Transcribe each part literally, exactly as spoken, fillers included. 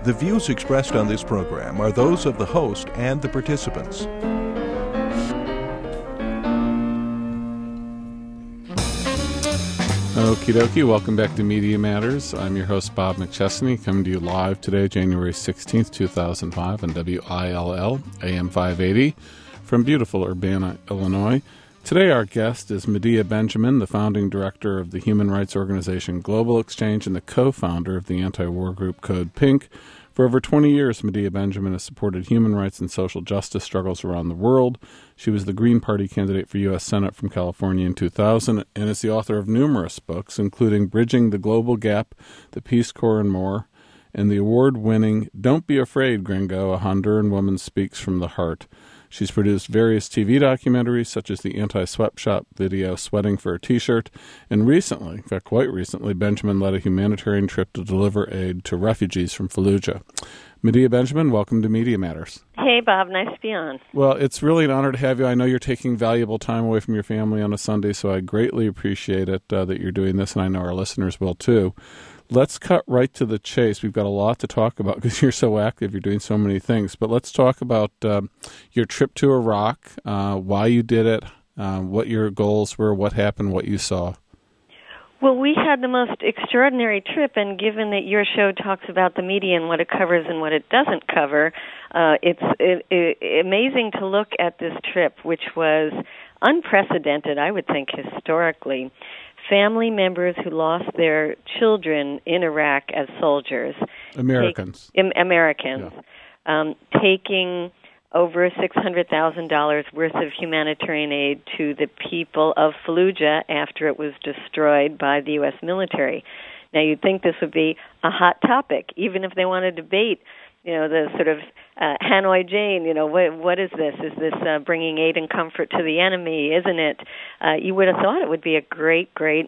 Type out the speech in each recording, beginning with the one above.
The views expressed on this program are those of the host and the participants. Okie dokie, welcome back to Media Matters. I'm your host, Bob McChesney, coming to you live today, January sixteenth, two thousand five, on W I L L, A M five eighty, from beautiful Urbana, Illinois. Today our guest is Medea Benjamin, the founding director of the human rights organization Global Exchange and the co-founder of the anti-war group Code Pink. For over twenty years, Medea Benjamin has supported human rights and social justice struggles around the world. She was the Green Party candidate for U S Senate from California in two thousand and is the author of numerous books, including Bridging the Global Gap, The Peace Corps, and more, and the award-winning Don't Be Afraid, Gringo, A Honduran Woman Speaks from the Heart. She's produced various T V documentaries, such as the anti-sweatshop video Sweating for a T-Shirt, and recently, in fact quite recently, Benjamin led a humanitarian trip to deliver aid to refugees from Fallujah. Medea Benjamin, welcome to Media Matters. Hey, Bob. Nice to be on. Well, it's really an honor to have you. I know you're taking valuable time away from your family on a Sunday, so I greatly appreciate it uh, that you're doing this, and I know our listeners will too. Let's cut right to the chase. We've got a lot to talk about because you're so active. You're doing so many things. But let's talk about uh, your trip to Iraq, uh, why you did it, uh, what your goals were, what happened, what you saw. Well, we had the most extraordinary trip, and given that your show talks about the media and what it covers and what it doesn't cover, uh, it's it, it, amazing to look at this trip, which was unprecedented, I would think, historically. Family members who lost their children in Iraq as soldiers. Americans. Take, Americans. Yeah. Um, taking over six hundred thousand dollars worth of humanitarian aid to the people of Fallujah after it was destroyed by the U S military. Now, you'd think this would be a hot topic, even if they want to debate, you know, the sort of uh, Hanoi Jane, you know, what, what is this? Is this uh, bringing aid and comfort to the enemy? Isn't it? Uh, you would have thought it would be a great, great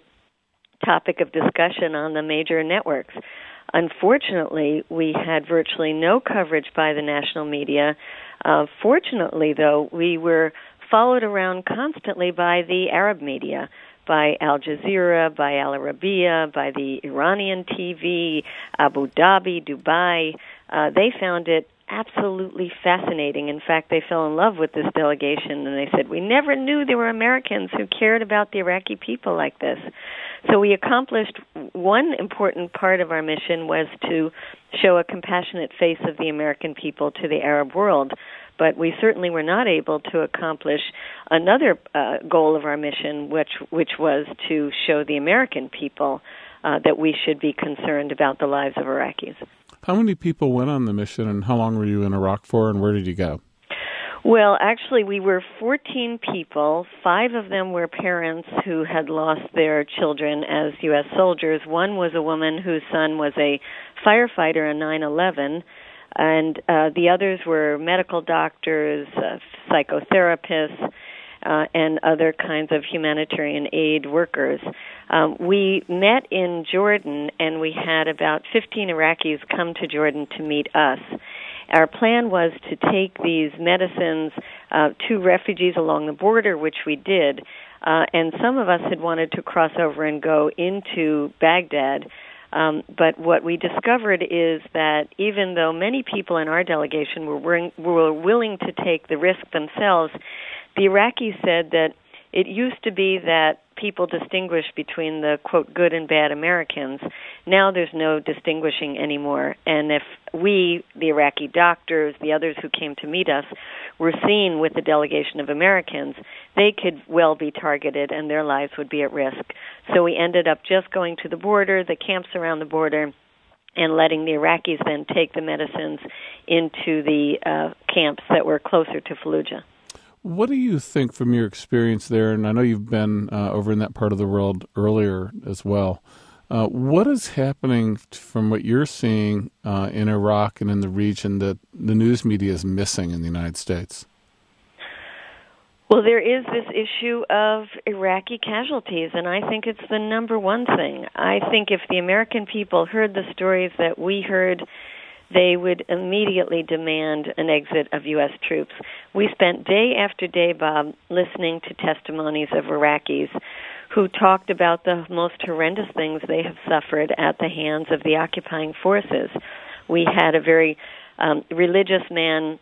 topic of discussion on the major networks. Unfortunately, we had virtually no coverage by the national media. Uh, fortunately, though, we were followed around constantly by the Arab media, by Al Jazeera, by Al Arabiya, by the Iranian T V, Abu Dhabi, Dubai. Uh, they found it absolutely fascinating. In fact, they fell in love with this delegation, and they said, we never knew there were Americans who cared about the Iraqi people like this. So we accomplished one important part of our mission was to show a compassionate face of the American people to the Arab world. But we certainly were not able to accomplish another uh, goal of our mission, which which was to show the American people uh, that we should be concerned about the lives of Iraqis. How many people went on the mission, and how long were you in Iraq for, and where did you go? Well, actually, we were fourteen people. Five of them were parents who had lost their children as U S soldiers. One was a woman whose son was a firefighter in nine eleven. And uh, the others were medical doctors, uh, psychotherapists, uh, and other kinds of humanitarian aid workers. Um, we met in Jordan, and we had about fifteen Iraqis come to Jordan to meet us. Our plan was to take these medicines uh, to refugees along the border, which we did, uh, and some of us had wanted to cross over and go into Baghdad. Um, but what we discovered is that even though many people in our delegation were, were, were willing to take the risk themselves, the Iraqis said that it used to be that people distinguished between the, quote, good and bad Americans. Now there's no distinguishing anymore. And if we, the Iraqi doctors, the others who came to meet us, were seen with a delegation of Americans, they could well be targeted and their lives would be at risk. So we ended up just going to the border, the camps around the border, and letting the Iraqis then take the medicines into the uh, camps that were closer to Fallujah. What do you think from your experience there, and I know you've been uh, over in that part of the world earlier as well, uh, what is happening from what you're seeing uh, in Iraq and in the region that the news media is missing in the United States? Well, there is this issue of Iraqi casualties, and I think it's the number one thing. I think if the American people heard the stories that we heard, they would immediately demand an exit of U S troops. We spent day after day, Bob, listening to testimonies of Iraqis who talked about the most horrendous things they have suffered at the hands of the occupying forces, We had a very um, religious man,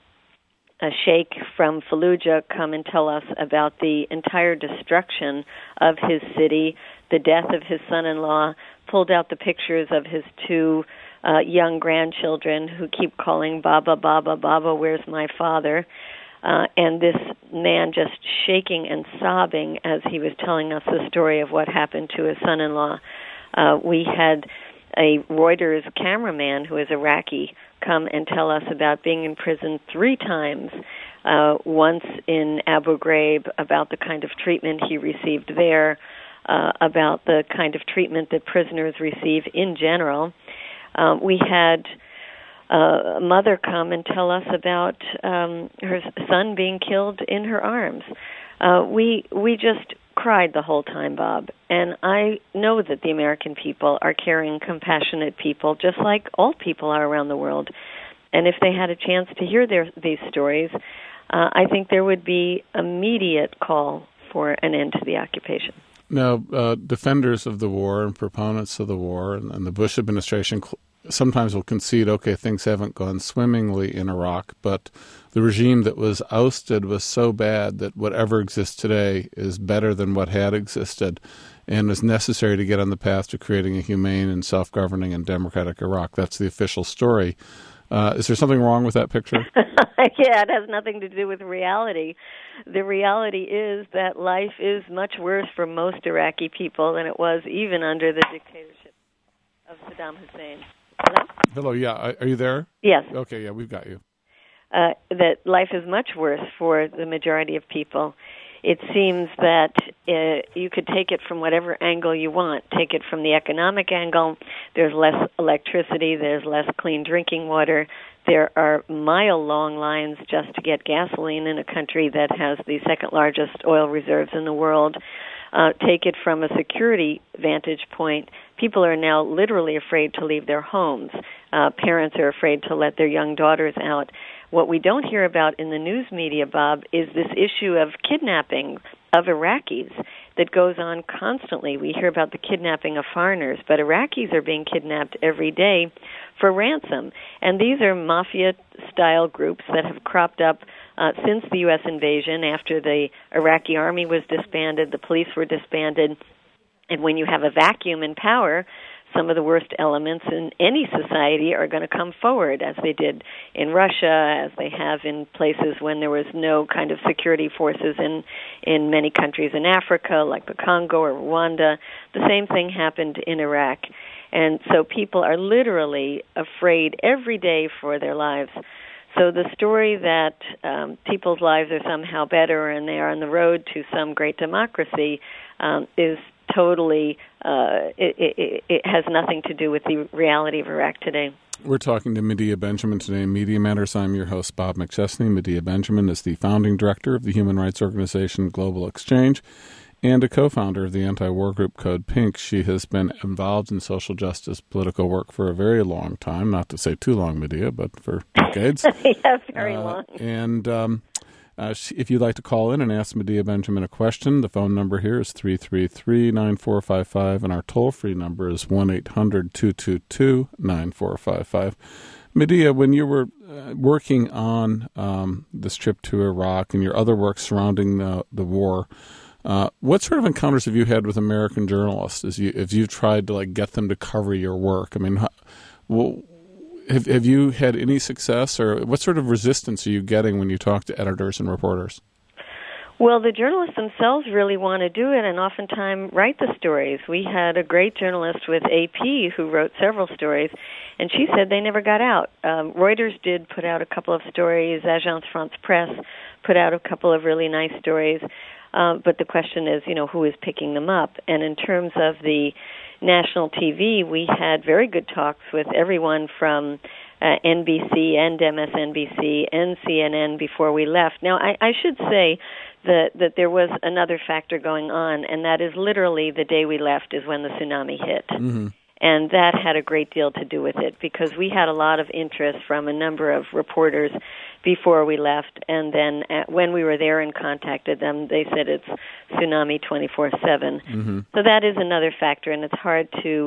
a sheikh from Fallujah, come and tell us about the entire destruction of his city, the death of his son-in-law, pulled out the pictures of his two uh, young grandchildren who keep calling, Baba, Baba, Baba, where's my father? Uh, and this man just shaking and sobbing as he was telling us the story of what happened to his son-in-law. Uh, we had a Reuters cameraman who is Iraqi come and tell us about being in prison three times, uh, once in Abu Ghraib, about the kind of treatment he received there, uh, about the kind of treatment that prisoners receive in general. Um, we had uh, a mother come and tell us about um, her son being killed in her arms. Uh, we we just cried the whole time, Bob. And I know that the American people are caring, compassionate people, just like all people are around the world. And if they had a chance to hear their, these stories, uh, I think there would be immediate call for an end to the occupation. Now, uh, defenders of the war and proponents of the war and, and the Bush administration cl- sometimes will concede, okay, things haven't gone swimmingly in Iraq, but the regime that was ousted was so bad that whatever exists today is better than what had existed and is necessary to get on the path to creating a humane and self-governing and democratic Iraq. That's the official story. Uh, is there something wrong with that picture? Yeah, it has nothing to do with reality. The reality is that life is much worse for most Iraqi people than it was even under the dictatorship of Saddam Hussein. Hello? Hello, yeah. Are you there? Yes. Okay, yeah, we've got you. Uh, that life is much worse for the majority of people. It seems that uh, you could take it from whatever angle you want. Take it from the economic angle. There's less electricity. There's less clean drinking water. There are mile-long lines just to get gasoline in a country that has the second-largest oil reserves in the world. Uh, take it from a security vantage point. People are now literally afraid to leave their homes. Uh, parents are afraid to let their young daughters out. What we don't hear about in the news media, Bob, is this issue of kidnapping of Iraqis that goes on constantly. We hear about the kidnapping of foreigners, but Iraqis are being kidnapped every day for ransom. And these are mafia-style groups that have cropped up uh, since the U S invasion, after the Iraqi army was disbanded, the police were disbanded. And when you have a vacuum in power, some of the worst elements in any society are going to come forward, as they did in Russia, as they have in places when there was no kind of security forces in, in many countries in Africa, like the Congo or Rwanda. The same thing happened in Iraq. And so people are literally afraid every day for their lives. So the story that um, people's lives are somehow better and they are on the road to some great democracy um, is totally, uh, it, it, it has nothing to do with the reality of Iraq today. We're talking to Medea Benjamin today in Media Matters. I'm your host, Bob McChesney. Medea Benjamin is the founding director of the human rights organization Global Exchange and a co-founder of the anti-war group Code Pink. She has been involved in social justice political work for a very long time, not to say too long, Medea, but for decades. Yeah, very uh, long. And um, uh, she, if you'd like to call in and ask Medea Benjamin a question, the phone number here is three three three, nine four five five, and our toll-free number is one eight hundred, two two two, nine four five five. Medea, when you were uh, working on um, this trip to Iraq and your other work surrounding the, the war, Uh, what sort of encounters have you had with American journalists as you, if you've tried to like get them to cover your work? I mean, how, well, have have you had any success, or what sort of resistance are you getting when you talk to editors and reporters? Well, the journalists themselves really want to do it and oftentimes write the stories. We had a great journalist with A P who wrote several stories, and she said they never got out. Um, Reuters did put out a couple of stories. Agence France-Presse put out a couple of really nice stories. Uh, but the question is, you know, who is picking them up? And in terms of the national T V, we had very good talks with everyone from uh, N B C and M S N B C and C N N before we left. Now, I, I should say that, that there was another factor going on, and that is literally the day we left is when the tsunami hit. Mm-hmm. And that had a great deal to do with it because we had a lot of interest from a number of reporters before we left. And then at, when we were there and contacted them, they said it's tsunami twenty-four seven. Mm-hmm. So that is another factor, and it's hard to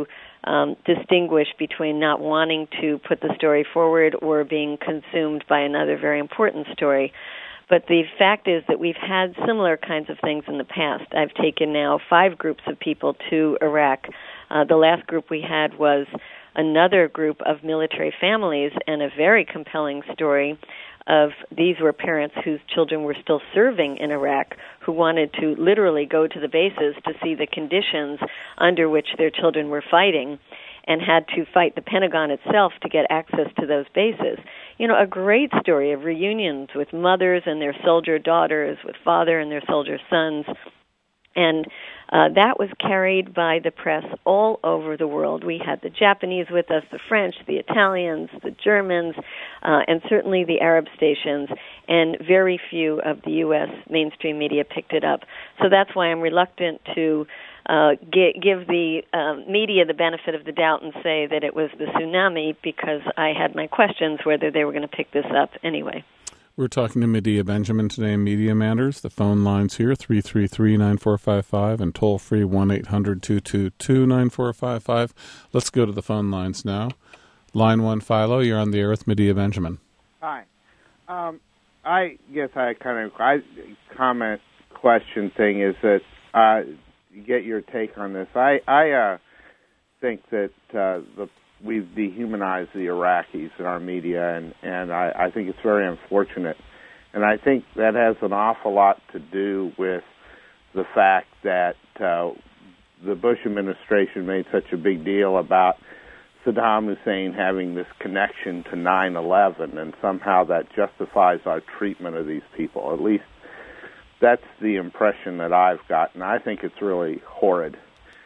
um, distinguish between not wanting to put the story forward or being consumed by another very important story. But the fact is that we've had similar kinds of things in the past. I've taken now five groups of people to Iraq. Uh, the last group we had was another group of military families, and a very compelling story of these were parents whose children were still serving in Iraq who wanted to literally go to the bases to see the conditions under which their children were fighting, and had to fight the Pentagon itself to get access to those bases. You know, a great story of reunions with mothers and their soldier daughters, with father and their soldier sons. And uh, that was carried by the press all over the world. We had the Japanese with us, the French, the Italians, the Germans, uh, and certainly the Arab stations, and very few of the U S mainstream media picked it up. So that's why I'm reluctant to uh, gi- give the uh, media the benefit of the doubt and say that it was the tsunami, because I had my questions whether they were going to pick this up anyway. We're talking to Medea Benjamin today in Media Matters. The phone lines here, three three three, nine four five five, and toll-free one eight hundred, two two two, nine four five five. Let's go to the phone lines now. Line one, Philo, you're on the air with Medea Benjamin. Hi. Um, I guess I kind of, I comment question thing is that, uh, get your take on this. I, I uh, think that uh, the we've dehumanized the Iraqis in our media, and, and I, I think it's very unfortunate. And I think that has an awful lot to do with the fact that uh, the Bush administration made such a big deal about Saddam Hussein having this connection to nine eleven, and somehow that justifies our treatment of these people. At least that's the impression that I've gotten. I think it's really horrid.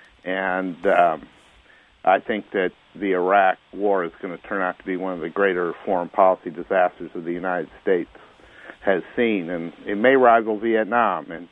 And um, I think that the Iraq war is going to turn out to be one of the greater foreign policy disasters that the United States has seen, and it may rival Vietnam. And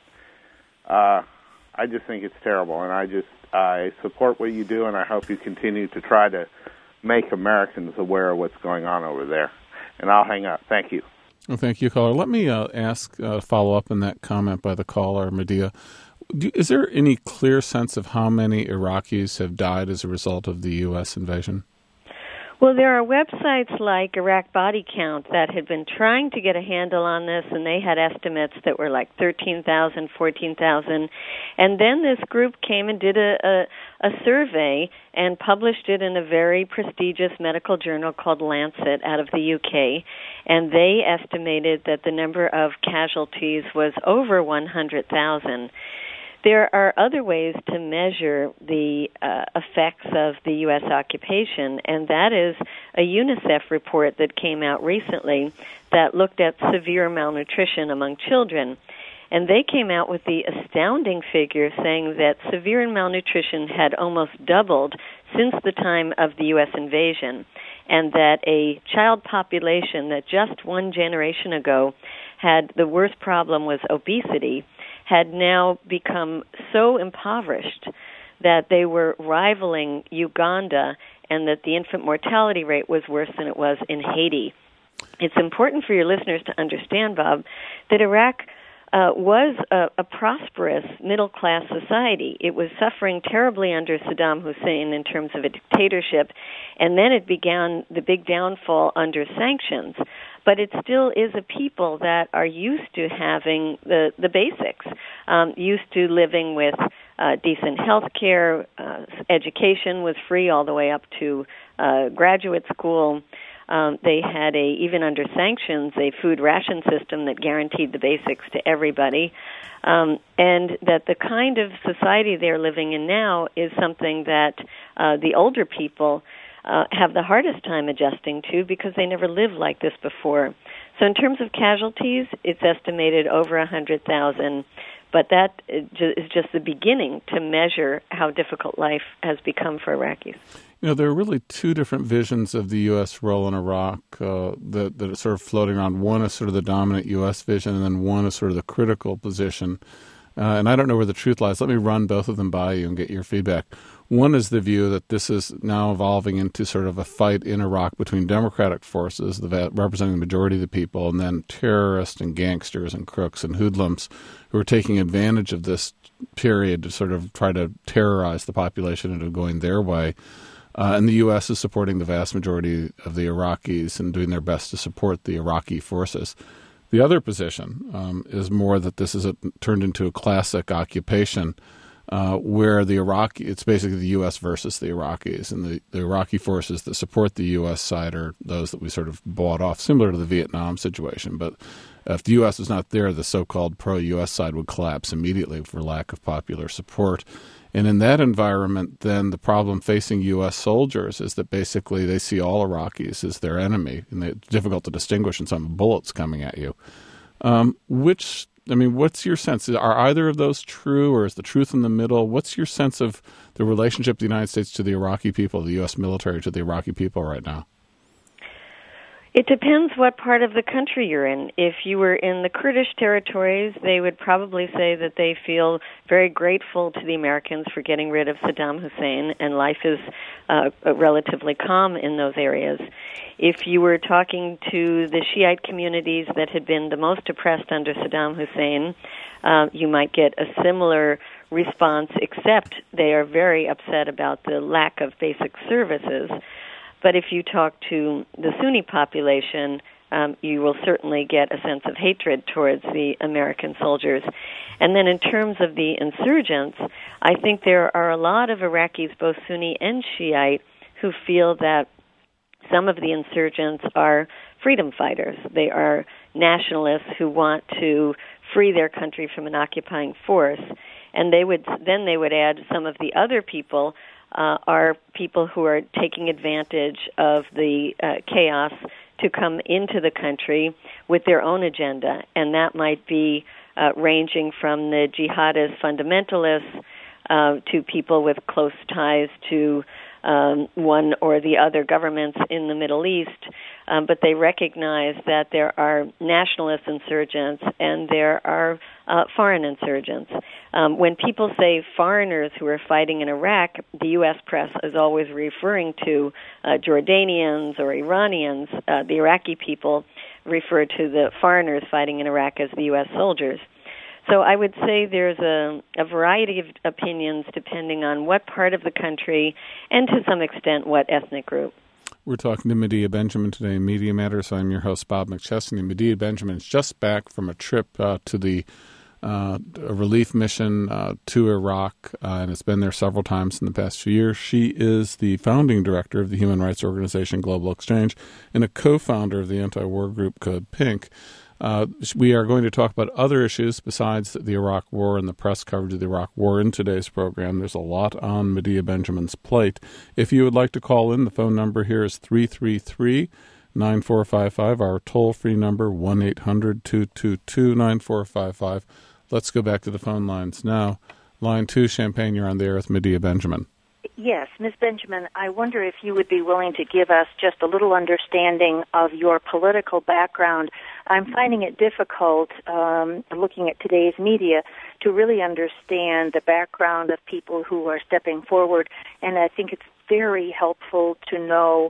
uh, I just think it's terrible, and I just I support what you do, and I hope you continue to try to make Americans aware of what's going on over there. And I'll hang up. Thank you. Well, thank you, caller. Let me uh, ask, uh, follow up on that comment by the caller, Medea. Do, is there any clear sense of how many Iraqis have died as a result of the U S invasion? Well, there are websites like Iraq Body Count that had been trying to get a handle on this, and they had estimates that were like thirteen thousand, fourteen thousand. And then this group came and did a, a, a survey and published it in a very prestigious medical journal called Lancet out of the U K. And they estimated that the number of casualties was over one hundred thousand. There are other ways to measure the uh, effects of the U S occupation, and that is a UNICEF report that came out recently that looked at severe malnutrition among children. And they came out with the astounding figure saying that severe malnutrition had almost doubled since the time of the U S invasion, and that a child population that just one generation ago had the worst problem was obesity had now become so impoverished that they were rivaling Uganda, and that the infant mortality rate was worse than it was in Haiti. It's important for your listeners to understand, Bob, that Iraq uh, was a, a prosperous middle-class society. It was suffering terribly under Saddam Hussein in terms of a dictatorship, and then it began the big downfall under sanctions. But it still is a people that are used to having the, the basics, um, used to living with uh, decent health care. Uh, education was free all the way up to uh, graduate school. Um, they had, a even under sanctions, a food ration system that guaranteed the basics to everybody. Um, and that the kind of society they're living in now is something that uh, the older people Uh, have the hardest time adjusting to, because they never lived like this before. So in terms of casualties, it's estimated over one hundred thousand, but that is just the beginning to measure how difficult life has become for Iraqis. You know, there are really two different visions of the U S role in Iraq uh, that, that are sort of floating around. One is sort of the dominant U S vision, and then one is sort of the critical position. Uh, and I don't know where the truth lies. Let me run both of them by you and get your feedback. One is the view that this is now evolving into sort of a fight in Iraq between democratic forces, the, representing the majority of the people, and then terrorists and gangsters and crooks and hoodlums who are taking advantage of this period to sort of try to terrorize the population into going their way. Uh, and the U S is supporting the vast majority of the Iraqis and doing their best to support the Iraqi forces. The other position um, is more that this is a, turned into a classic occupation uh, where the Iraqi, it's basically the U S versus the Iraqis. And the, the Iraqi forces that support the U S side are those that we sort of bought off, similar to the Vietnam situation. But if the U S is not there, the so-called pro-U S side would collapse immediately for lack of popular support. And in that environment, then the problem facing U S soldiers is that basically they see all Iraqis as their enemy, and it's difficult to distinguish in some bullets coming at you. Um, which, I mean, what's your sense? Are either of those true, or is the truth in the middle? What's your sense of the relationship of the United States to the Iraqi people, the U S military to the Iraqi people right now? It depends what part of the country you're in. If you were in the Kurdish territories, they would probably say that they feel very grateful to the Americans for getting rid of Saddam Hussein, and life is uh, relatively calm in those areas. If you were talking to the Shiite communities that had been the most oppressed under Saddam Hussein, uh, you might get a similar response, except they are very upset about the lack of basic services. But if you talk to the Sunni population, um, you will certainly get a sense of hatred towards the American soldiers. And then in terms of the insurgents, I think there are a lot of Iraqis, both Sunni and Shiite, who feel that some of the insurgents are freedom fighters. They are nationalists who want to free their country from an occupying force. And they would then they would add some of the other people Uh, are people who are taking advantage of the uh, chaos to come into the country with their own agenda, and that might be uh, ranging from the jihadist fundamentalists uh, to people with close ties to um, one or the other governments in the Middle East, um, but they recognize that there are nationalist insurgents and there are uh, foreign insurgents. Um, when people say foreigners who are fighting in Iraq, the U S press is always referring to uh, Jordanians or Iranians. Uh, the Iraqi people refer to the foreigners fighting in Iraq as the U S soldiers. So I would say there's a, a variety of opinions depending on what part of the country and to some extent what ethnic group. We're talking to Medea Benjamin today in Media Matters. I'm your host, Bob McChesney. Medea Benjamin is just back from a trip uh, to the uh, a relief mission uh, to Iraq, uh, and has been there several times in the past few years. She is the founding director of the human rights organization Global Exchange and a co-founder of the anti-war group Code Pink. Uh, we are going to talk about other issues besides the Iraq War and the press coverage of the Iraq War in today's program. There's a lot on Medea Benjamin's plate. If you would like to call in, the phone number here is three three three, nine four five five. Our toll-free number, one eight hundred, two two two, nine four five five. Let's go back to the phone lines now. Line two, Champaign, you're on the air with Medea Benjamin. Yes, Miz Benjamin, I wonder if you would be willing to give us just a little understanding of your political background. I'm finding it difficult, um, looking at today's media, to really understand the background of people who are stepping forward, and I think it's very helpful to know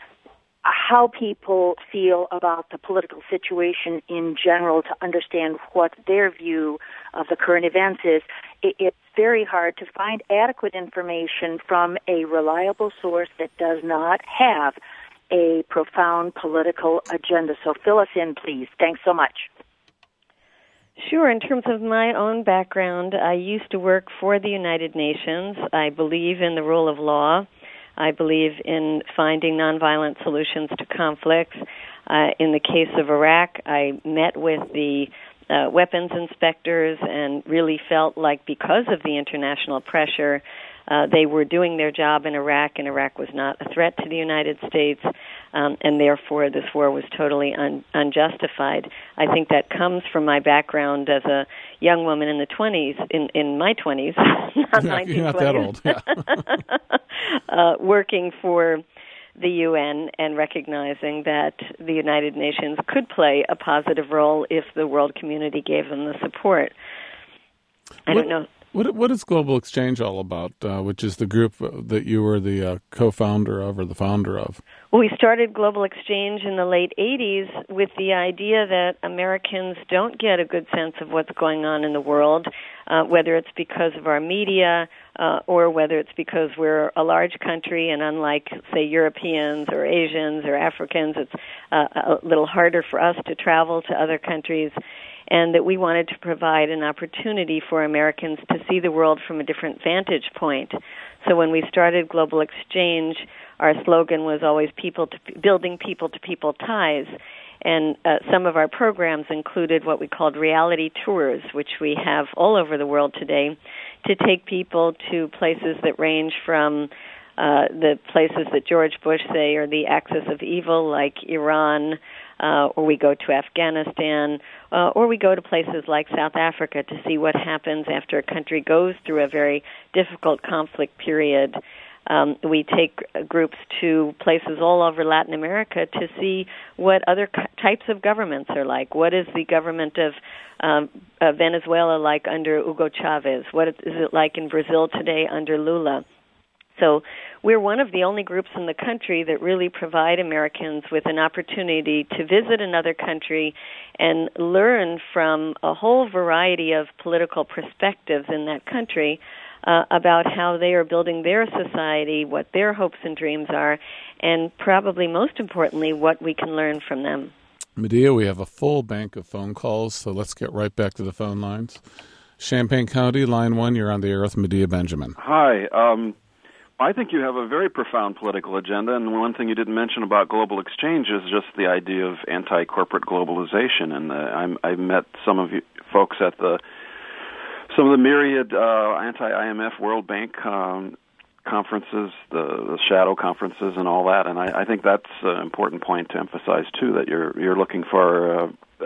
how people feel about the political situation in general, to understand what their view of the current events is. It's very hard to find adequate information from a reliable source that does not have a profound political agenda. So fill us in, please. Thanks so much. Sure. In terms of my own background, I used to work for the United Nations. I believe in the rule of law. I believe in finding nonviolent solutions to conflicts. Uh, in the case of Iraq, I met with the uh, weapons inspectors and really felt like because of the international pressure, uh, they were doing their job in Iraq, and Iraq was not a threat to the United States, um, and therefore this war was totally un- unjustified. I think that comes from my background as a young woman in the twenties, in, in my twenties, not nineteen twenties. You're not that old, yeah. uh, working for the U N and recognizing that the United Nations could play a positive role if the world community gave them the support. I what, don't know. What what is Global Exchange all about, uh, which is the group that you were the uh, co-founder of or the founder of? Well, we started Global Exchange in the late eighties with the idea that Americans don't get a good sense of what's going on in the world, uh, whether it's because of our media uh, or whether it's because we're a large country and unlike, say, Europeans or Asians or Africans, it's uh, a little harder for us to travel to other countries, and that we wanted to provide an opportunity for Americans to see the world from a different vantage point. So when we started Global Exchange, our slogan was always people to building people-to-people ties, and uh, some of our programs included what we called reality tours, which we have all over the world today, to take people to places that range from uh, the places that George Bush say are the axis of evil, like Iran, uh, or we go to Afghanistan, uh, or we go to places like South Africa to see what happens after a country goes through a very difficult conflict period. Um, we take groups to places all over Latin America to see what other c- types of governments are like. What is the government of um, uh, Venezuela like under Hugo Chavez? What is it like in Brazil today under Lula? So we're one of the only groups in the country that really provide Americans with an opportunity to visit another country and learn from a whole variety of political perspectives in that country uh, about how they are building their society, what their hopes and dreams are, and probably most importantly, what we can learn from them. Medea, we have a full bank of phone calls, so let's get right back to the phone lines. Champaign County, line one, you're on the air with Medea Benjamin. Hi. Um, I think you have a very profound political agenda, and one thing you didn't mention about Global Exchange is just the idea of anti-corporate globalization. And uh, I'm, I've met some of you folks at the some of the myriad uh, anti-I M F World Bank um, conferences, the, the shadow conferences, and all that. And I, I think that's an important point to emphasize too, that you're you're looking for uh,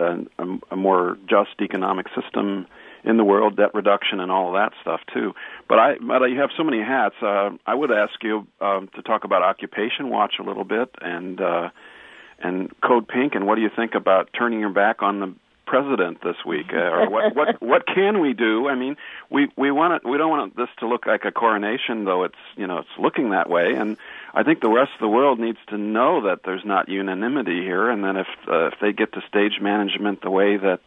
a, a more just economic system in the world, debt reduction, and all of that stuff too. But I, but you have so many hats. Uh, I would ask you um, to talk about Occupation Watch a little bit, and uh, and Code Pink, and what do you think about turning your back on the president this week, uh, or what, what what can we do? I mean, we we want it, we don't want this to look like a coronation, though it's you know it's looking that way, and I think the rest of the world needs to know that there's not unanimity here, and then if uh, if they get to stage management the way that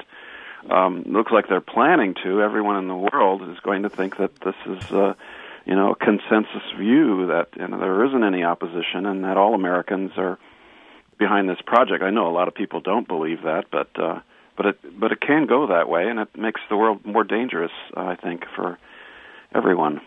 um, looks like they're planning to, everyone in the world is going to think that this is uh, you know a consensus view, that you know, there isn't any opposition, and that all Americans are behind this project. I know a lot of people don't believe that, but uh, But it but it can go that way, and it makes the world more dangerous, uh, I think, for everyone.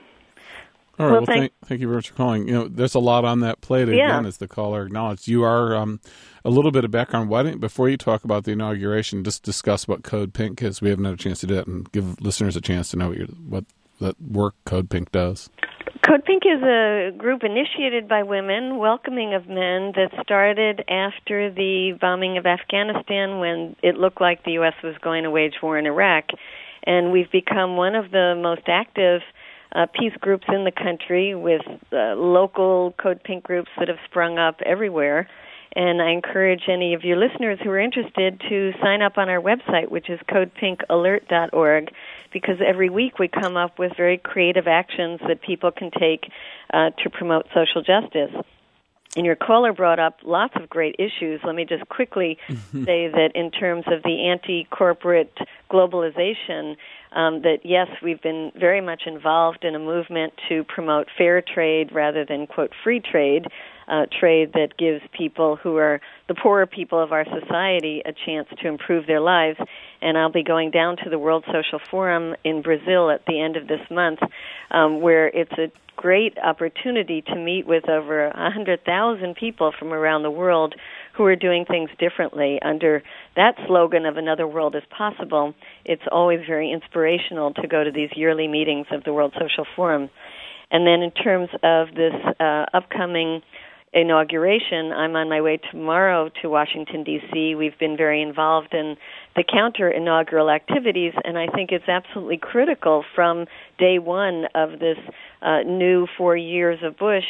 All right. Well, well thank, thank, thank you very much for calling. You know, there's a lot on that plate. Again, yeah. as the caller acknowledged, you are um, a little bit of background. Why don't before you talk about the inauguration, just discuss what Code Pink is? We haven't had a chance to do it, and give listeners a chance to know what, you're, what that work Code Pink does. Code Pink is a group initiated by women, welcoming of men, that started after the bombing of Afghanistan, when it looked like the U S was going to wage war in Iraq. And we've become one of the most active uh, peace groups in the country, with uh, local Code Pink groups that have sprung up everywhere. And I encourage any of your listeners who are interested to sign up on our website, which is code pink alert dot org, because every week we come up with very creative actions that people can take uh, to promote social justice. And your caller brought up lots of great issues. Let me just quickly say that in terms of the anti-corporate globalization, um, that yes, we've been very much involved in a movement to promote fair trade rather than, quote, free trade, Uh, trade that gives people who are the poorer people of our society a chance to improve their lives. And I'll be going down to the World Social Forum in Brazil at the end of this month, um, where it's a great opportunity to meet with over one hundred thousand people from around the world who are doing things differently. Under that slogan of another world is possible, it's always very inspirational to go to these yearly meetings of the World Social Forum. And then in terms of this uh, upcoming inauguration, I'm on my way tomorrow to Washington, D C We've been very involved in the counter-inaugural activities, and I think it's absolutely critical from day one of this uh, new four years of Bush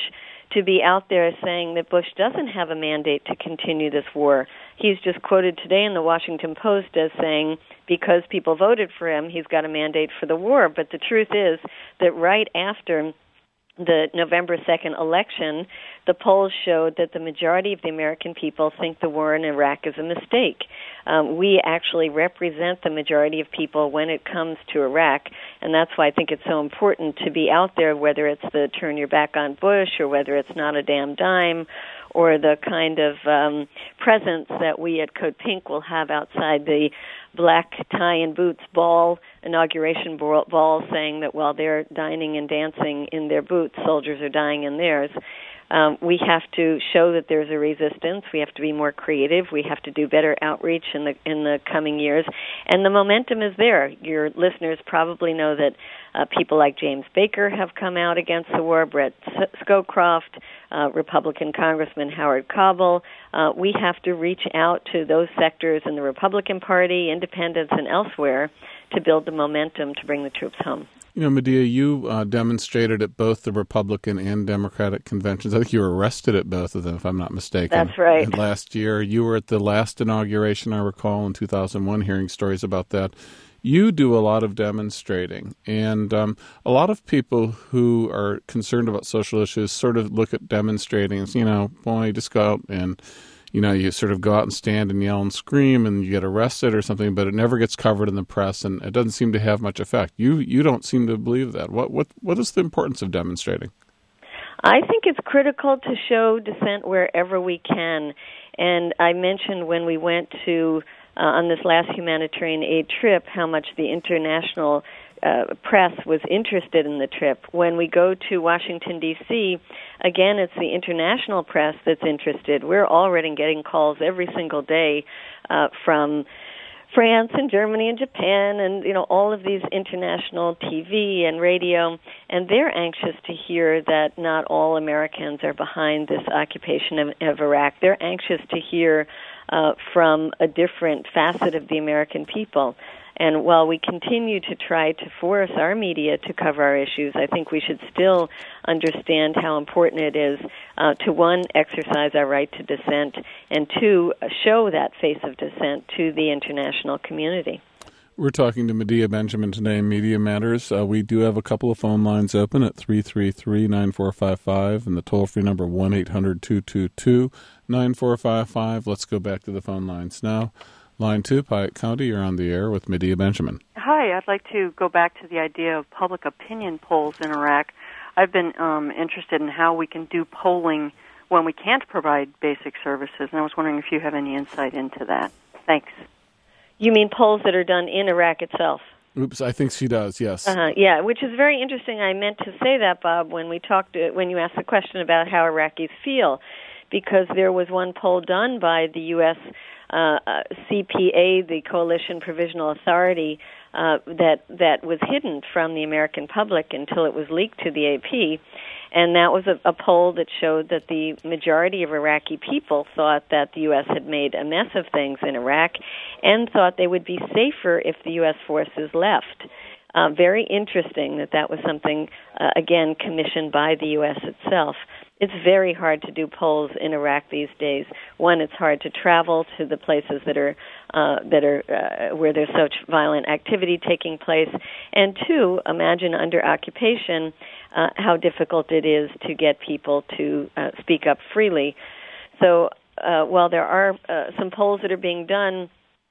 to be out there saying that Bush doesn't have a mandate to continue this war. He's just quoted today in the Washington Post as saying because people voted for him, he's got a mandate for the war. But the truth is that right after the November second election, the polls showed that the majority of the American people think the war in Iraq is a mistake. Um, we actually represent the majority of people when it comes to Iraq, and that's why I think it's so important to be out there, whether it's the turn your back on Bush or whether it's not a damn dime or the kind of um, presence that we at Code Pink will have outside the black tie and boots ball, inauguration ball, saying that while they're dining and dancing in their boots, soldiers are dying in theirs. Um, we have to show that there's a resistance. We have to be more creative. We have to do better outreach in the in the coming years. And the momentum is there. Your listeners probably know that uh, people like James Baker have come out against the war, Brett Scowcroft, uh, Republican Congressman Howard Cobble. Uh, we have to reach out to those sectors in the Republican Party, independents, and elsewhere to build the momentum to bring the troops home. You know, Medea, you uh, demonstrated at both the Republican and Democratic conventions. I think you were arrested at both of them, if I'm not mistaken. That's right. And last year, you were at the last inauguration, I recall, in two thousand one, hearing stories about that. You do a lot of demonstrating, and um, a lot of people who are concerned about social issues sort of look at demonstrating as, you know, boy, you just go out and, you know, you sort of go out and stand and yell and scream and you get arrested or something, but it never gets covered in the press and it doesn't seem to have much effect. You you don't seem to believe that. What what what is the importance of demonstrating? I think it's critical to show dissent wherever we can. And I mentioned when we went to, uh, on this last humanitarian aid trip, how much the international Uh, press was interested in the trip. When we go to Washington, D C, again, it's the international press that's interested. We're already getting calls every single day uh, from France and Germany and Japan and, you know, all of these international T V and radio, and they're anxious to hear that not all Americans are behind this occupation of, of Iraq. They're anxious to hear uh, from a different facet of the American people. And while we continue to try to force our media to cover our issues, I think we should still understand how important it is uh, to, one, exercise our right to dissent, and two, show that face of dissent to the international community. We're talking to Medea Benjamin today in Media Matters. Uh, we do have a couple of phone lines open at three three three, nine four five five and the toll-free number one eight hundred, two two two, nine four five five. Let's go back to the phone lines now. Line two, Piatt County, you're on the air with Medea Benjamin. Hi, I'd like to go back to the idea of public opinion polls in Iraq. I've been um, interested in how we can do polling when we can't provide basic services, and I was wondering if you have any insight into that. Thanks. You mean polls that are done in Iraq itself? Oops, I think she does, yes. Uh-huh, yeah, which is very interesting. I meant to say that, Bob, when we talked, to, when you asked the question about how Iraqis feel, because there was one poll done by the U S Uh, uh, C P A, the Coalition Provisional Authority, uh, that that was hidden from the American public until it was leaked to the A P, and that was a, a poll that showed that the majority of Iraqi people thought that the U S had made a mess of things in Iraq and thought they would be safer if the U S forces left. Uh, very interesting that that was something, uh, again, commissioned by the U S itself. It's very hard to do polls in Iraq these days. One, it's hard to travel to the places that are uh, that are uh, where there's such violent activity taking place, and two, imagine under occupation uh, how difficult it is to get people to uh, speak up freely. So uh, while there are uh, some polls that are being done,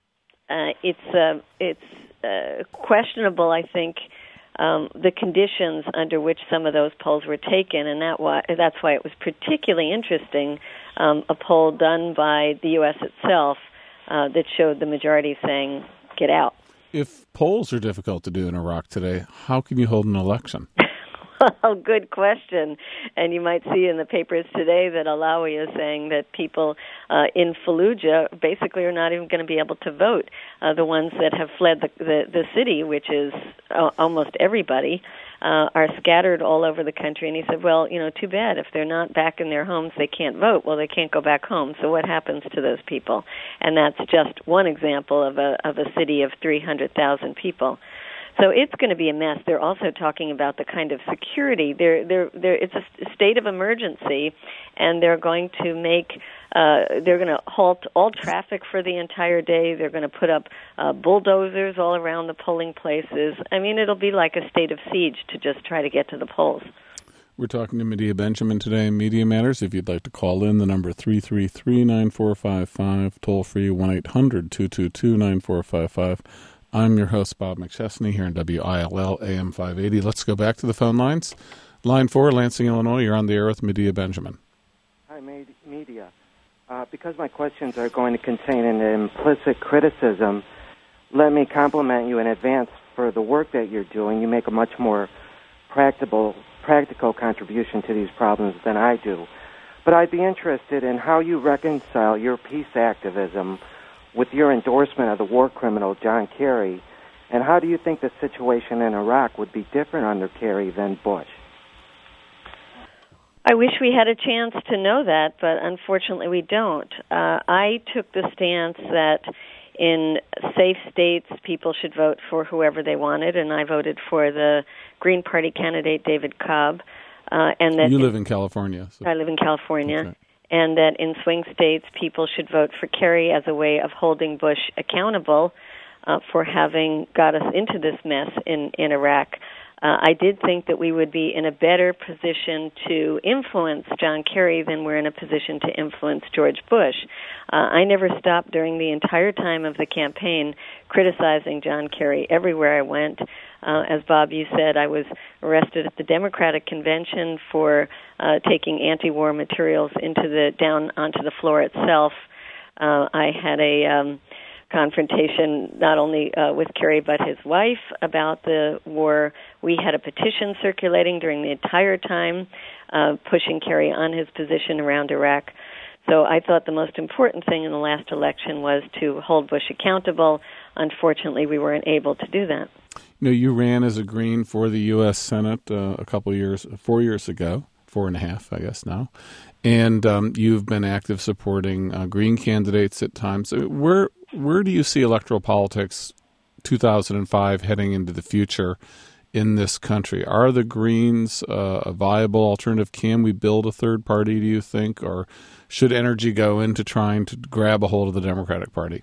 uh, it's uh, it's uh, questionable, I think. Um, the conditions under which some of those polls were taken, and that why, that's why it was particularly interesting, um, a poll done by the U S itself uh, that showed the majority saying, get out. If polls are difficult to do in Iraq today, how can you hold an election? Well, good question. And you might see in the papers today that Alawi is saying that people uh, in Fallujah basically are not even going to be able to vote. Uh, the ones that have fled the, the, the city, which is uh, almost everybody, uh, are scattered all over the country. And he said, well, you know, too bad. If they're not back in their homes, they can't vote. Well, they can't go back home. So what happens to those people? And that's just one example of a, of a city of three hundred thousand people. So it's going to be a mess. They're also talking about the kind of security. They're, they're, they're, it's a state of emergency, and they're going to make, uh, they're going to halt all traffic for the entire day. They're going to put up uh, bulldozers all around the polling places. I mean, it'll be like a state of siege to just try to get to the polls. We're talking to Medea Benjamin today in Media Matters. If you'd like to call in, the number three three three, nine four five five, toll free one eight hundred, two two two, nine four five five. I'm your host, Bob McChesney, here in W I L L A M five eighty. Let's go back to the phone lines. Line four, Lansing, Illinois. You're on the air with Medea Benjamin. Hi, Medea. Uh, because my questions are going to contain an implicit criticism, let me compliment you in advance for the work that you're doing. You make a much more practical practical contribution to these problems than I do. But I'd be interested in how you reconcile your peace activism with your endorsement of the war criminal John Kerry, and how do you think the situation in Iraq would be different under Kerry than Bush? I wish we had a chance to know that, but unfortunately we don't. Uh, I took the stance that in safe states, people should vote for whoever they wanted, and I voted for the Green Party candidate, David Cobb. Uh, and that you live in California. So. I live in California. Right. And that in swing states, people should vote for Kerry as a way of holding Bush accountable uh, for having got us into this mess in, in Iraq. Uh, I did think that we would be in a better position to influence John Kerry than we're in a position to influence George Bush. Uh, I never stopped during the entire time of the campaign criticizing John Kerry everywhere I went. Uh, as Bob, you said, I was arrested at the Democratic Convention for uh, taking anti-war materials into the down onto the floor itself. Uh, I had a um, confrontation not only uh, with Kerry but his wife about the war. We had a petition circulating during the entire time, uh, pushing Kerry on his position around Iraq. So I thought the most important thing in the last election was to hold Bush accountable. Unfortunately, we weren't able to do that. You know, you ran as a Green for the U S Senate uh, a couple years, four years ago, four and a half, I guess now. And um, you've been active supporting uh, Green candidates at times. Where where do you see electoral politics two thousand five heading into the future in this country? Are the Greens uh, a viable alternative? Can we build a third party, do you think? Or should energy go into trying to grab a hold of the Democratic Party?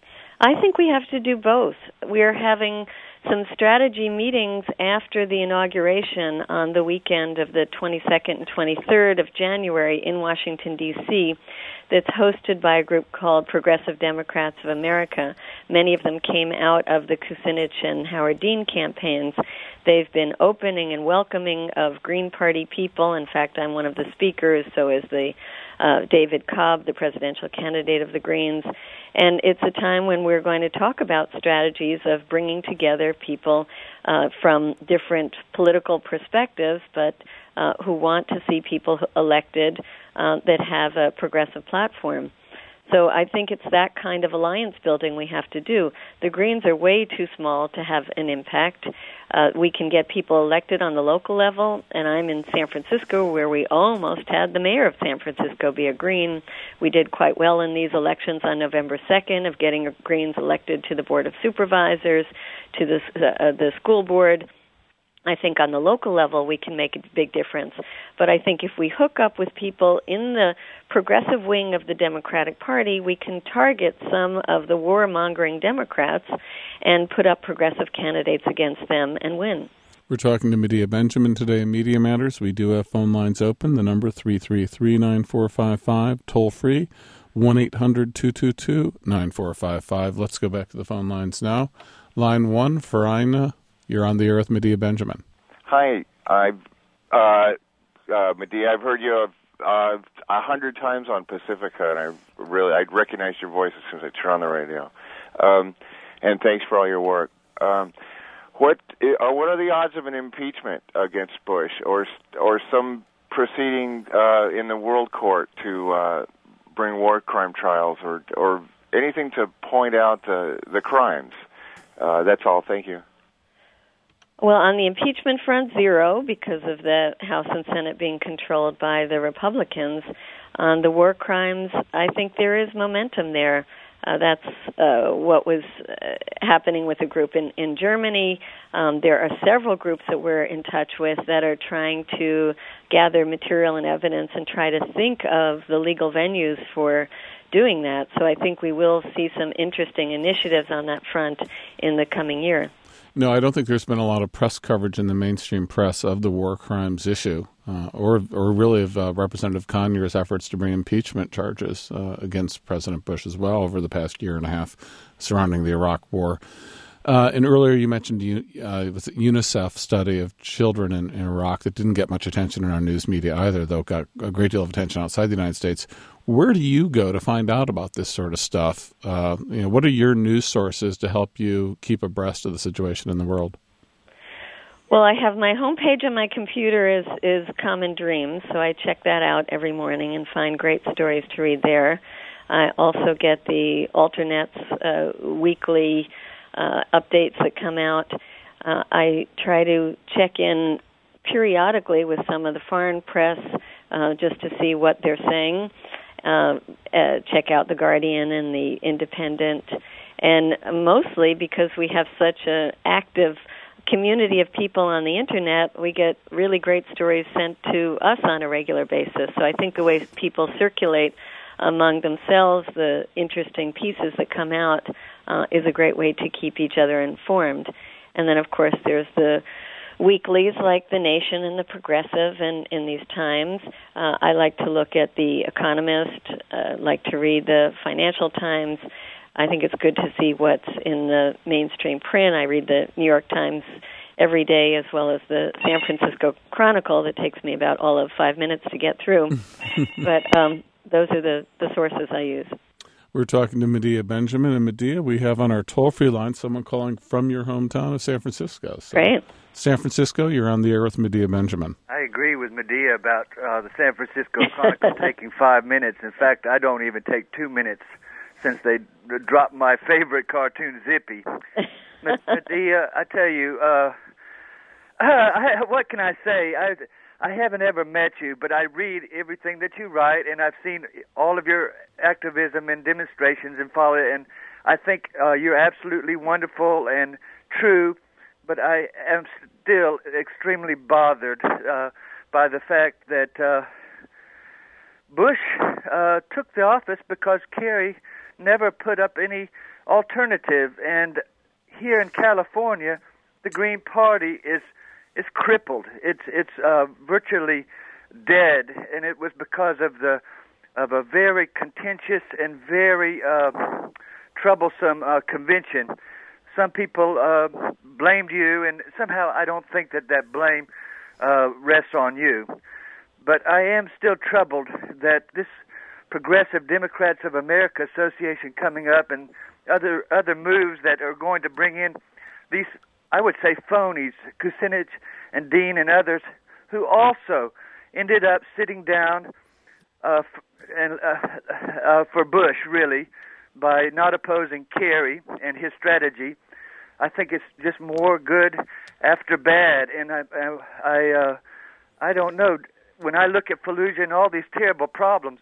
I think we have to do both. We're having some strategy meetings after the inauguration on the weekend of the twenty-second and twenty-third of January in Washington, D C, that's hosted by a group called Progressive Democrats of America. Many of them came out of the Kucinich and Howard Dean campaigns. They've been opening and welcoming of Green Party people. In fact, I'm one of the speakers, so is the uh, David Cobb, the presidential candidate of the Greens. And it's a time when we're going to talk about strategies of bringing together people uh, from different political perspectives, but uh, who want to see people elected uh, that have a progressive platform. So I think it's that kind of alliance building we have to do. The Greens are way too small to have an impact. Uh, we can get people elected on the local level, and I'm in San Francisco where we almost had the mayor of San Francisco be a Green. We did quite well in these elections on November second of getting Greens elected to the Board of Supervisors, to the, uh, the school board. I think on the local level we can make a big difference. But I think if we hook up with people in the progressive wing of the Democratic Party, we can target some of the warmongering Democrats and put up progressive candidates against them and win. We're talking to Medea Benjamin today in Media Matters. We do have phone lines open. The number three three three, nine four five five, toll free, one eight hundred, two two two, nine four five five. Let's go back to the phone lines now. Line one, Farina. You're on the air with Medea Benjamin. Hi, I've uh, uh, Medea. I've heard you a uh, uh, hundred times on Pacifica, and I really I recognize your voice as soon as I turn on the radio. Um, and thanks for all your work. Um, what uh, what are the odds of an impeachment against Bush, or or some proceeding uh, in the World Court to uh, bring war crime trials, or or anything to point out the the crimes? Uh, that's all. Thank you. Well, on the impeachment front, zero, because of the House and Senate being controlled by the Republicans. On the war crimes, I think there is momentum there. Uh, that's uh, what was uh, happening with a group in, in Germany. Um, there are several groups that we're in touch with that are trying to gather material and evidence and try to think of the legal venues for doing that. So I think we will see some interesting initiatives on that front in the coming year. No, I don't think there's been a lot of press coverage in the mainstream press of the war crimes issue, uh, or or really of uh, Representative Conyers' efforts to bring impeachment charges uh, against President Bush as well over the past year and a half surrounding the Iraq War. Uh, and earlier you mentioned uh, it was a UNICEF study of children in, in Iraq that didn't get much attention in our news media either, though it got a great deal of attention outside the United States. Where do you go to find out about this sort of stuff? Uh, you know, what are your news sources to help you keep abreast of the situation in the world? Well, I have my homepage on my computer is, is Common Dreams, so I check that out every morning and find great stories to read there. I also get the Alternets uh, weekly uh, updates that come out. Uh, I try to check in periodically with some of the foreign press uh, just to see what they're saying. Uh, uh, check out The Guardian and The Independent. And mostly because we have such an active community of people on the Internet, we get really great stories sent to us on a regular basis. So I think the way people circulate among themselves, the interesting pieces that come out, uh, is a great way to keep each other informed. And then, of course, there's the weeklies like The Nation and The Progressive, and in these times, uh, I like to look at The Economist, uh, like to read the Financial Times. I think it's good to see what's in the mainstream print. I read the New York Times every day, as well as the San Francisco Chronicle that takes me about all of five minutes to get through. But um, those are the, the sources I use. We're talking to Medea Benjamin. And Medea, we have on our toll-free line someone calling from your hometown of San Francisco. So, Great. San Francisco, you're on the air with Medea Benjamin. I agree with Medea about uh, the San Francisco Chronicle taking five minutes. In fact, I don't even take two minutes since they dropped my favorite cartoon, Zippy. Medea, I tell you, uh, uh, I, what can I say? I I haven't ever met you, but I read everything that you write, and I've seen all of your activism and demonstrations and follow it, and I think uh, you're absolutely wonderful and true, but I am still extremely bothered uh, by the fact that uh, Bush uh, took the office because Kerry never put up any alternative, and here in California, the Green Party is is crippled. It's it's uh, virtually dead, and it was because of the of a very contentious and very uh, troublesome uh, convention. Some people uh, blamed you, and somehow I don't think that that blame uh, rests on you. But I am still troubled that this Progressive Democrats of America Association coming up and other other moves that are going to bring in these, I would say, phonies, Kucinich and Dean and others, who also ended up sitting down uh, f- and uh, uh, for Bush, really, by not opposing Kerry and his strategy. I think it's just more good after bad, and I I I, uh, I don't know. When I look at Fallujah and all these terrible problems,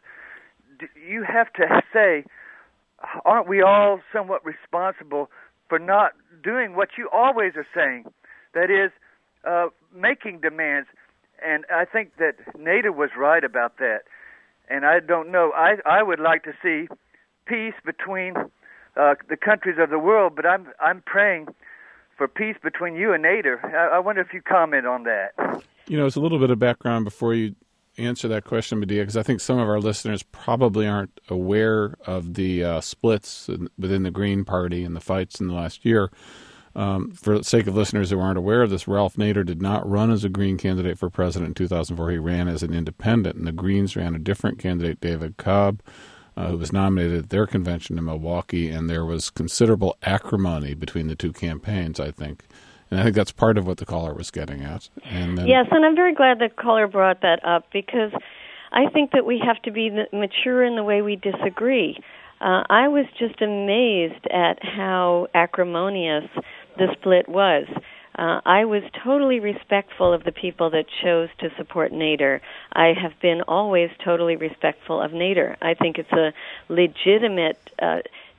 you have to say, aren't we all somewhat responsible for not doing what you always are saying? That is, uh, making demands. And I think that Nader was right about that. And I don't know. I, I would like to see peace between uh, the countries of the world, but I'm I'm praying for peace between you and Nader. I, I wonder if you comment on that. You know, it's a little bit of background before you answer that question, Medea, because I think some of our listeners probably aren't aware of the uh, splits in, within the Green Party and the fights in the last year. Um, for the sake of listeners who aren't aware of this, Ralph Nader did not run as a Green candidate for president in two thousand four. He ran as an independent, and the Greens ran a different candidate, David Cobb, uh, who was nominated at their convention in Milwaukee, and there was considerable acrimony between the two campaigns, I think. And I think that's part of what the caller was getting at. And then, yes, and I'm very glad the caller brought that up, because I think that we have to be mature in the way we disagree. Uh, I was just amazed at how acrimonious the split was. Uh, I was totally respectful of the people that chose to support Nader. I have been always totally respectful of Nader. I think it's a legitimate uh,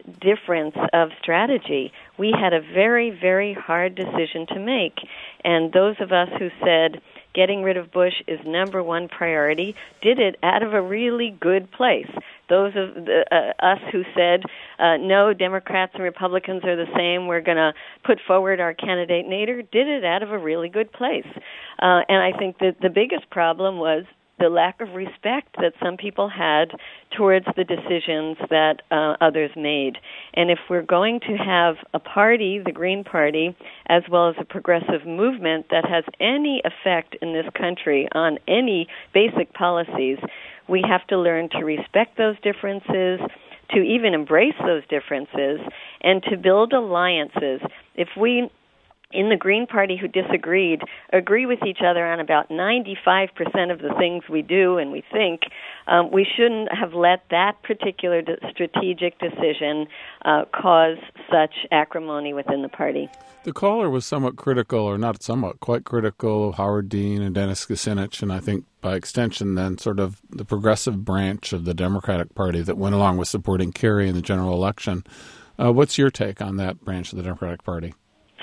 difference of strategy. We had a very, very hard decision to make. And those of us who said getting rid of Bush is number one priority did it out of a really good place. Those of the, uh, us who said, uh, no, Democrats and Republicans are the same, we're going to put forward our candidate Nader, did it out of a really good place. Uh, and I think that the biggest problem was the lack of respect that some people had towards the decisions that uh, others made. And if we're going to have a party, the Green Party, as well as a progressive movement that has any effect in this country on any basic policies, we have to learn to respect those differences, to even embrace those differences, and to build alliances. If we in the Green Party who disagreed agree with each other on about ninety-five percent of the things we do and we think, um, we shouldn't have let that particular de- strategic decision uh, cause such acrimony within the party. The caller was somewhat critical, or not somewhat, quite critical of Howard Dean and Dennis Kucinich, and I think by extension then sort of the progressive branch of the Democratic Party that went along with supporting Kerry in the general election. Uh, what's your take on that branch of the Democratic Party?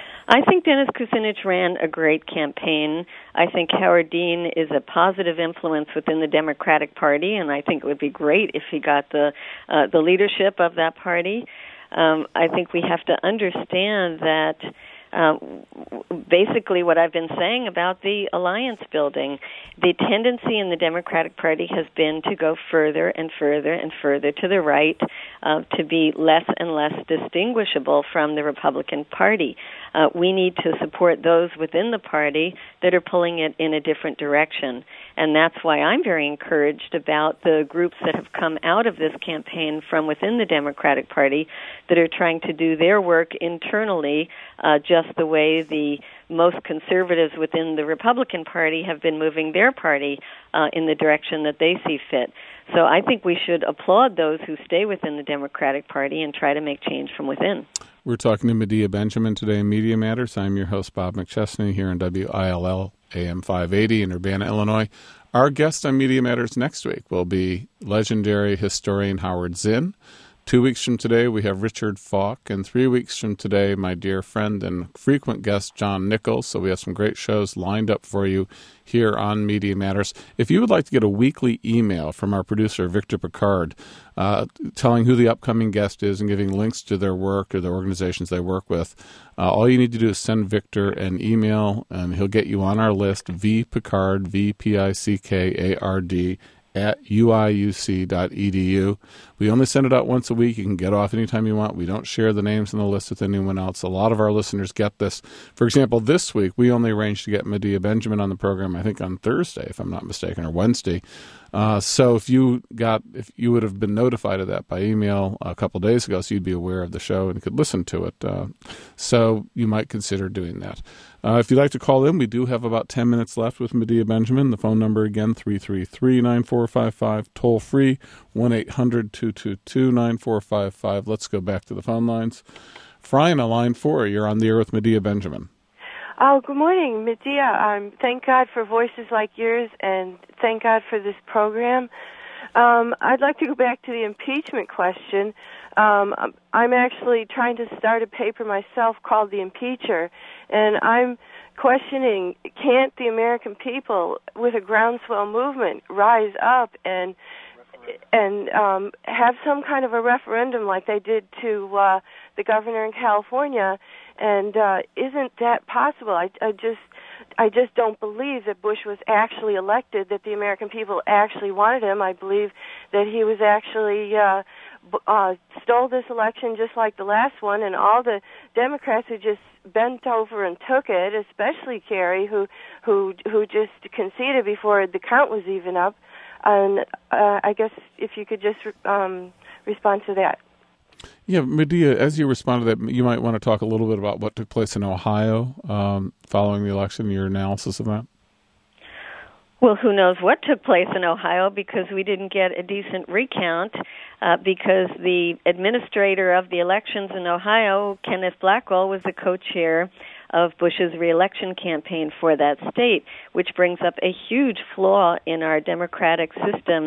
I think Dennis Kucinich ran a great campaign. I think Howard Dean is a positive influence within the Democratic Party, and I think it would be great if he got the uh, the leadership of that party. Um, I think we have to understand that uh, basically what I've been saying about the alliance building, the tendency in the Democratic Party has been to go further and further and further to the right, uh, to be less and less distinguishable from the Republican Party. Uh, we need to support those within the party that are pulling it in a different direction. And that's why I'm very encouraged about the groups that have come out of this campaign from within the Democratic Party that are trying to do their work internally, uh, just the way the most conservatives within the Republican Party have been moving their party uh, in the direction that they see fit. So I think we should applaud those who stay within the Democratic Party and try to make change from within. We're talking to Medea Benjamin today in Media Matters. I'm your host, Bob McChesney, here on W I L L A M five eighty in Urbana, Illinois. Our guest on Media Matters next week will be legendary historian Howard Zinn. Two weeks from today, we have Richard Falk, and three weeks from today, my dear friend and frequent guest, John Nichols. So we have some great shows lined up for you here on Media Matters. If you would like to get a weekly email from our producer, Victor Picard, uh, telling who the upcoming guest is and giving links to their work or the organizations they work with, uh, all you need to do is send Victor an email, and he'll get you on our list, vpicard, V P I C K A R D, at U I U C dot E D U. We only send it out once a week. You can get off anytime you want. We don't share the names on the list with anyone else. A lot of our listeners get this. For example, this week, we only arranged to get Medea Benjamin on the program, I think on Thursday, if I'm not mistaken, or Wednesday. Uh, so if you got, if you would have been notified of that by email a couple days ago, so you'd be aware of the show and could listen to it. Uh, so you might consider doing that. Uh, if you'd like to call in, we do have about ten minutes left with Medea Benjamin. The phone number again, three three three, nine four five five, toll free, one eight hundred, two two two, nine four five five. Let's go back to the phone lines. Fry on line four, you're on the air with Medea Benjamin. Oh, good morning, Medea. Um, thank God for voices like yours, and thank God for this program. Um, I'd like to go back to the impeachment question. Um, I'm actually trying to start a paper myself called The Impeacher, and I'm questioning, can't the American people, with a groundswell movement, rise up and and um, have some kind of a referendum like they did to uh, the governor in California? And uh, isn't that possible? I, I just, I just don't believe that Bush was actually elected. That the American people actually wanted him. I believe that he was actually uh, uh, stole this election just like the last one, and all the Democrats who just bent over and took it, especially Kerry, who who who just conceded before the count was even up. And uh, I guess if you could just um, respond to that. Yeah, Medea, as you respond to that, you might want to talk a little bit about what took place in Ohio um, following the election, your analysis of that. Well, who knows what took place in Ohio, because we didn't get a decent recount, uh, because the administrator of the elections in Ohio, Kenneth Blackwell, was the co-chair of Bush's reelection campaign for that state, which brings up a huge flaw in our democratic system.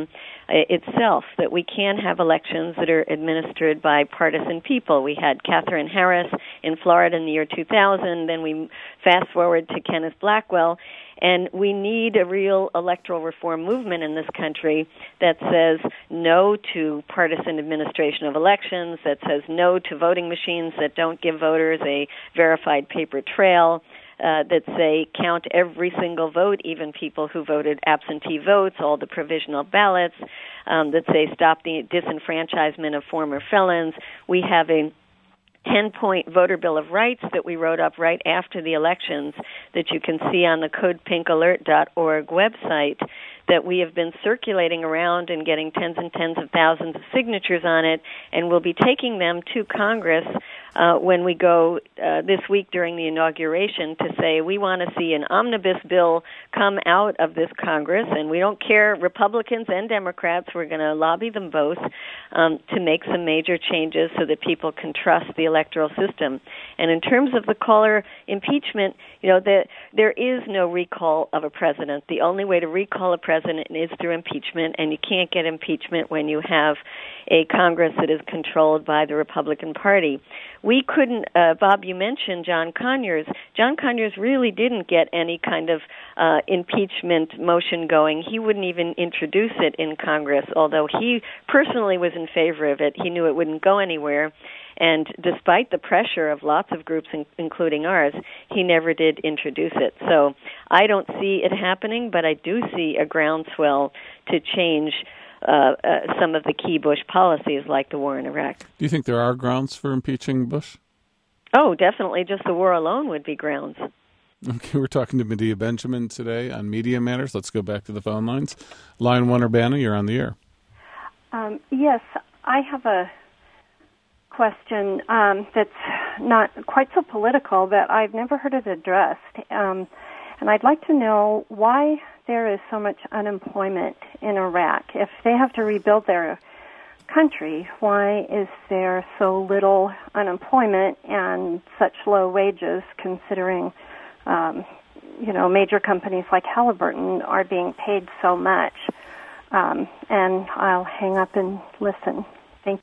itself, that we can have elections that are administered by partisan people. We had Katherine Harris in Florida in the year two thousand, then we fast forward to Kenneth Blackwell, and we need a real electoral reform movement in this country that says no to partisan administration of elections, that says no to voting machines that don't give voters a verified paper trail, uh, that say count every single vote, even people who voted absentee votes, all the provisional ballots, um, that say stop the disenfranchisement of former felons. We have a ten-point voter bill of rights that we wrote up right after the elections that you can see on the code pink alert dot org website that we have been circulating around and getting tens and tens of thousands of signatures on it, and we'll be taking them to Congress uh, when we go uh, this week during the inauguration to say we want to see an omnibus bill come out of this Congress, and we don't care, Republicans and Democrats, we're going to lobby them both um, to make some major changes so that people can trust the electoral system. And in terms of the caller impeachment, you know, the, there is no recall of a president. The only way to recall a president is through impeachment, and you can't get impeachment when you have a Congress that is controlled by the Republican Party. We couldn't, uh, Bob, you mentioned John Conyers. John Conyers really didn't get any kind of uh, impeachment motion going. He wouldn't even introduce it in Congress, although he personally was in favor of it. He knew it wouldn't go anywhere. And despite the pressure of lots of groups, in, including ours, he never did introduce it. So I don't see it happening, but I do see a groundswell to change uh, uh, some of the key Bush policies, like the war in Iraq. Do you think there are grounds for impeaching Bush? Oh, definitely. Just the war alone would be grounds. Okay, we're talking to Medea Benjamin today on Media Matters. Let's go back to the phone lines. Line one, Urbana, you're on the air. Um, yes, I have a question um, that's not quite so political, but I've never heard it addressed. Um, and I'd like to know why there is so much unemployment in Iraq. If they have to rebuild their country, why is there so little unemployment and such low wages, considering, um, you know, major companies like Halliburton are being paid so much? Um, and I'll hang up and listen. Thank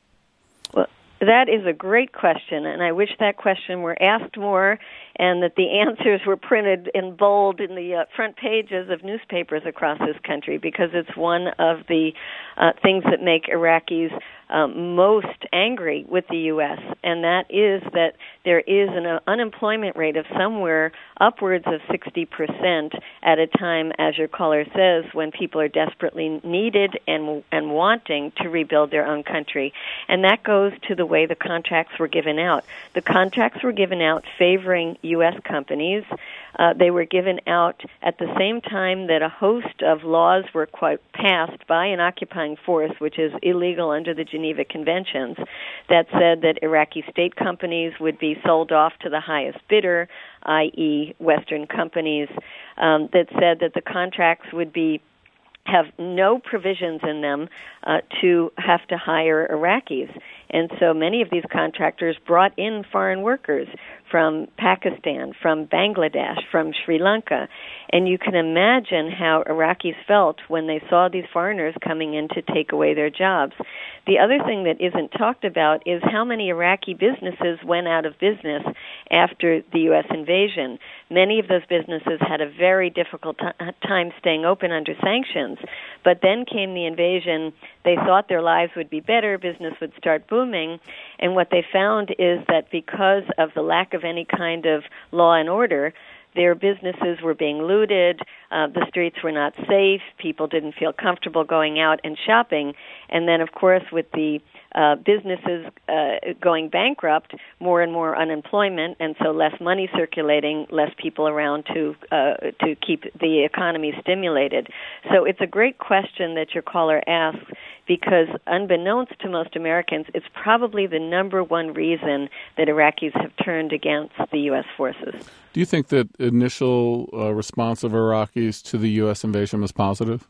you. Well, that is a great question, and I wish that question were asked more and that the answers were printed in bold in the uh, front pages of newspapers across this country, because it's one of the uh, things that make Iraqis um, most angry with the U S, and that is that there is an uh, unemployment rate of somewhere upwards of sixty percent at a time, as your caller says, when people are desperately needed and and wanting to rebuild their own country. And that goes to the way the contracts were given out. The contracts were given out favoring U S companies. Uh, they were given out at the same time that a host of laws were quite passed by an occupying force, which is illegal under the Geneva Conventions, that said that Iraqi state companies would be sold off to the highest bidder, that is. Western companies, um, that said that the contracts would be have no provisions in them uh, to have to hire Iraqis. And so many of these contractors brought in foreign workers from Pakistan, from Bangladesh, from Sri Lanka. And you can imagine how Iraqis felt when they saw these foreigners coming in to take away their jobs. The other thing that isn't talked about is how many Iraqi businesses went out of business after the U S invasion. Many of those businesses had a very difficult t- time staying open under sanctions. But then came the invasion. They thought their lives would be better, business would start booming, and what they found is that because of the lack of any kind of law and order, their businesses were being looted, uh, the streets were not safe, people didn't feel comfortable going out and shopping, and then, of course, with the uh, businesses uh, going bankrupt, more and more unemployment, and so less money circulating, less people around to uh, to keep the economy stimulated. So it's a great question that your caller asks, because unbeknownst to most Americans, it's probably the number one reason that Iraqis have turned against the U S forces. Do you think that initial uh, response of Iraqis to the U S invasion was positive?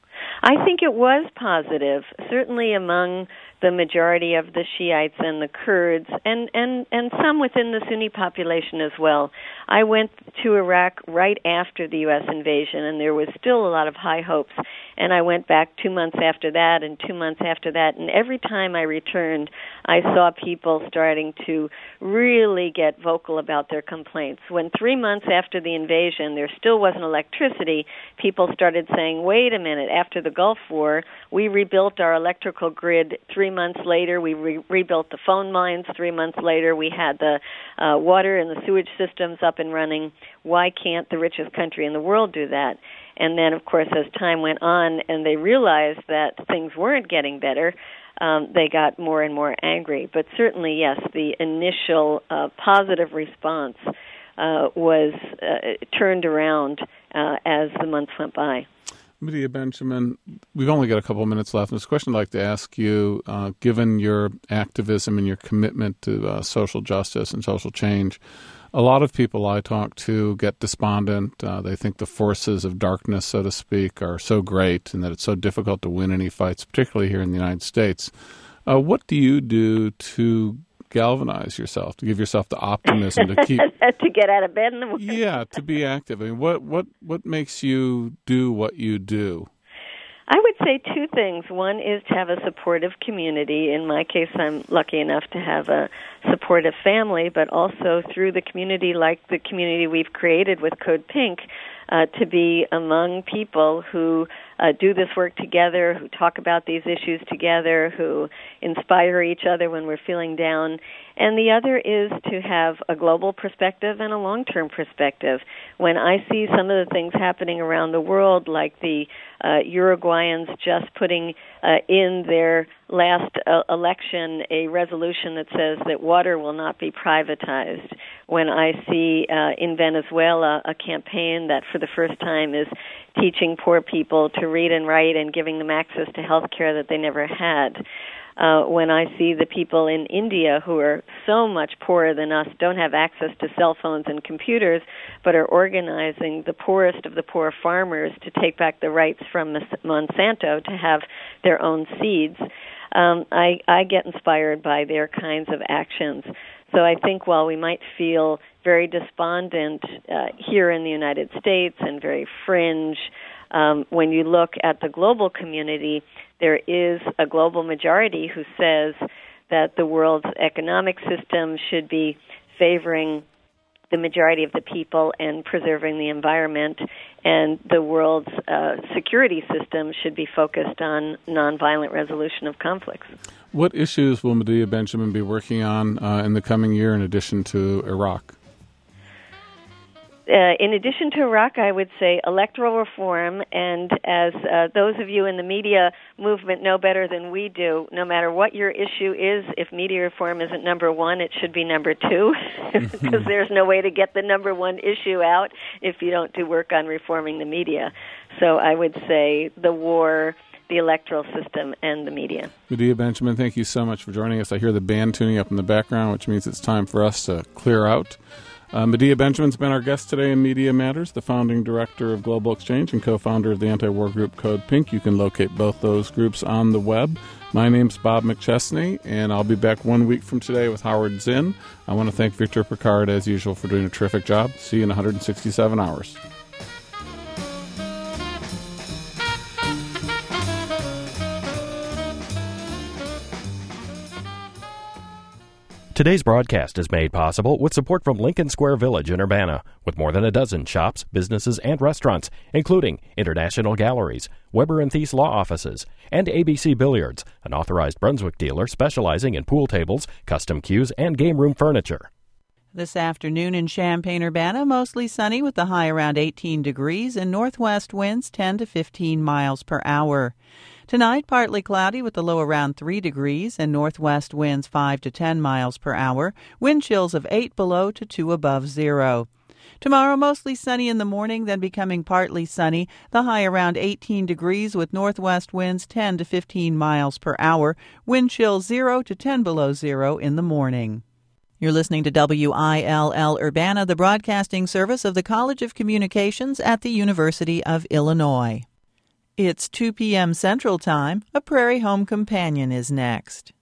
I think it was positive, certainly among the majority of the Shiites and the Kurds, and, and, and some within the Sunni population as well. I went to Iraq right after the U S invasion, and there was still a lot of high hopes. And I went back two months after that and two months after that. And every time I returned, I saw people starting to really get vocal about their complaints. When three months after the invasion, there still wasn't electricity, people started saying, wait a minute, after the Gulf War, we rebuilt our electrical grid. Three months later, we re- rebuilt the phone lines. Three months later, we had the uh, water and the sewage systems up and running. Why can't the richest country in the world do that? And then, of course, as time went on and they realized that things weren't getting better, um, they got more and more angry. But certainly, yes, the initial uh, positive response uh, was uh, turned around uh, as the months went by. Medea Benjamin, we've only got a couple of minutes left. There's a question I'd like to ask you, uh, given your activism and your commitment to uh, social justice and social change. A lot of people I talk to get despondent. Uh, they think the forces of darkness, so to speak, are so great and that it's so difficult to win any fights, particularly here in the United States. Uh, what do you do to galvanize yourself, to give yourself the optimism to keep... to get out of bed in the morning? Yeah, to be active. I mean, what, what, what makes you do what you do? I would say two things. One is to have a supportive community. In my case, I'm lucky enough to have a supportive family, but also through the community, like the community we've created with Code Pink, uh, to be among people who uh, do this work together, who talk about these issues together, who inspire each other when we're feeling down. And the other is to have a global perspective and a long-term perspective. When I see some of the things happening around the world, like the uh, Uruguayans just putting uh, in their last uh, election a resolution that says that water will not be privatized. When I see uh, in Venezuela a campaign that for the first time is teaching poor people to read and write and giving them access to health care that they never had. Uh, when I see the people in India who are so much poorer than us, don't have access to cell phones and computers, but are organizing the poorest of the poor farmers to take back the rights from Monsanto to have their own seeds, um, I, I get inspired by their kinds of actions. So I think while we might feel very despondent uh, here in the United States and very fringe, um, when you look at the global community, there is a global majority who says that the world's economic system should be favoring the majority of the people and preserving the environment, and the world's uh, security system should be focused on nonviolent resolution of conflicts. What issues will Medea Benjamin be working on uh, in the coming year in addition to Iraq? Uh, in addition to Iraq, I would say electoral reform, and as uh, those of you in the media movement know better than we do, no matter what your issue is, if media reform isn't number one, it should be number two, because there's no way to get the number one issue out if you don't do work on reforming the media. So I would say the war, the electoral system, and the media. Medea Benjamin, thank you so much for joining us. I hear the band tuning up in the background, which means it's time for us to clear out. Uh, Medea Benjamin's been our guest today in Media Matters, the founding director of Global Exchange and co-founder of the anti-war group Code Pink. You can locate both those groups on the web. My name's Bob McChesney, and I'll be back one week from today with Howard Zinn. I want to thank Victor Picard, as usual, for doing a terrific job. See you in one hundred sixty-seven hours. Today's broadcast is made possible with support from Lincoln Square Village in Urbana, with more than a dozen shops, businesses, and restaurants, including International Galleries, Weber and Thies Law Offices, and A B C Billiards, an authorized Brunswick dealer specializing in pool tables, custom cues, and game room furniture. This afternoon in Champaign-Urbana, mostly sunny with the high around eighteen degrees and northwest winds ten to fifteen miles per hour. Tonight, partly cloudy with the low around three degrees and northwest winds five to ten miles per hour, wind chills of eight below to two above zero. Tomorrow, mostly sunny in the morning, then becoming partly sunny, the high around eighteen degrees with northwest winds ten to fifteen miles per hour, wind chills zero to ten below zero in the morning. You're listening to W I L L Urbana, the broadcasting service of the College of Communications at the University of Illinois. It's two p.m. Central Time. A Prairie Home Companion is next.